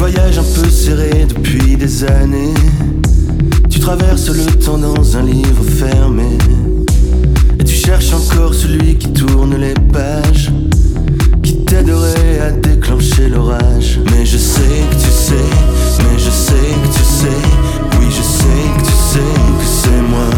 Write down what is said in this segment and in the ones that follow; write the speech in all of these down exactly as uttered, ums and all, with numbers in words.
voyages un peu serré depuis des années. Tu traverses le temps dans un livre fermé. Et tu cherches encore celui qui tourne les pages, qui t'aiderait à déclencher l'orage. Mais je sais que tu sais, mais je sais que tu sais, oui je sais que tu sais que c'est moi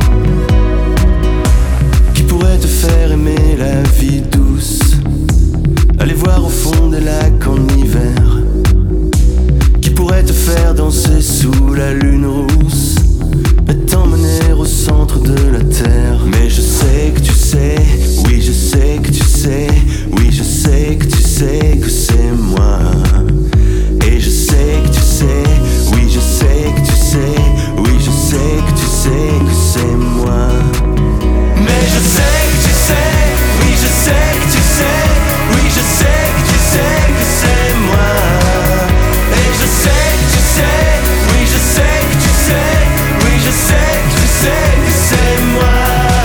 qui pourrait te faire aimer la vie douce, aller voir au fond des lacs en hiver, qui pourrait te faire danser sous la lune rousse et t'emmener au centre de la terre. Mais je sais que tu sais, oui je sais que tu sais, oui je sais que tu sais que c'est moi. Et je sais que tu sais, oui je sais que tu sais, oui je sais que tu sais que c'est moi. Mais je sais que tu sais, oui je sais que tu sais, oui je sais que tu sais que c'est moi. Et je sais que tu sais, oui je sais que tu sais, oui je sais que tu sais que c'est moi.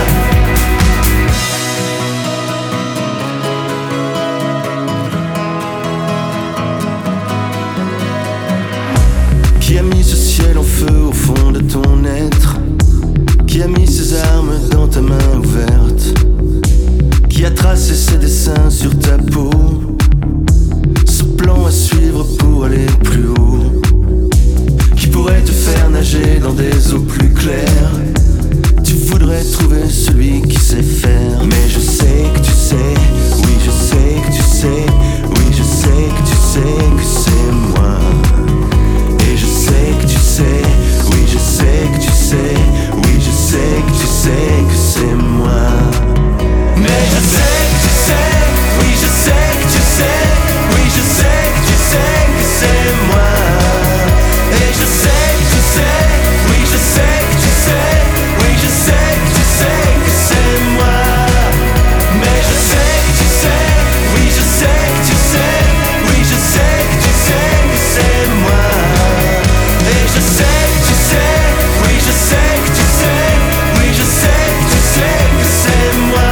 Qui a mis ce ciel en feu au fond de ton être? Qui a mis ses armes dans ta main ouverte? Qui a tracé ses dessins sur ta peau? Ce plan à suivre pour aller plus haut, qui pourrait te faire nager dans des eaux plus claires. Tu voudrais trouver celui qui sait faire. Mais je sais que tu sais, oui je sais que tu sais, oui je sais que tu sais que c'est moi. Et je sais que tu sais, oui je sais que tu sais, oui je sais que tu sais que c'est moi. Mais je sais que tu sais, oui je sais que tu sais, oui je sais que tu sais que c'est moi. Et je sais que tu sais, oui je sais que tu sais, oui je sais que tu sais que c'est moi. Mais je sais que tu sais, oui je sais que tu sais, oui je sais que tu sais que c'est moi. Et je sais que tu sais, oui je sais que tu sais, oui je sais que tu sais que c'est moi.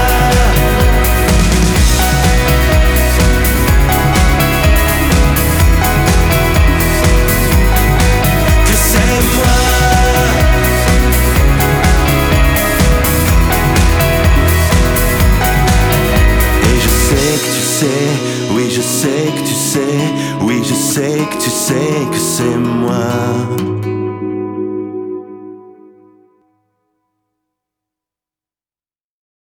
Que c'est moi. Et je sais que tu sais, oui je sais que tu sais, oui je sais que tu sais que c'est moi.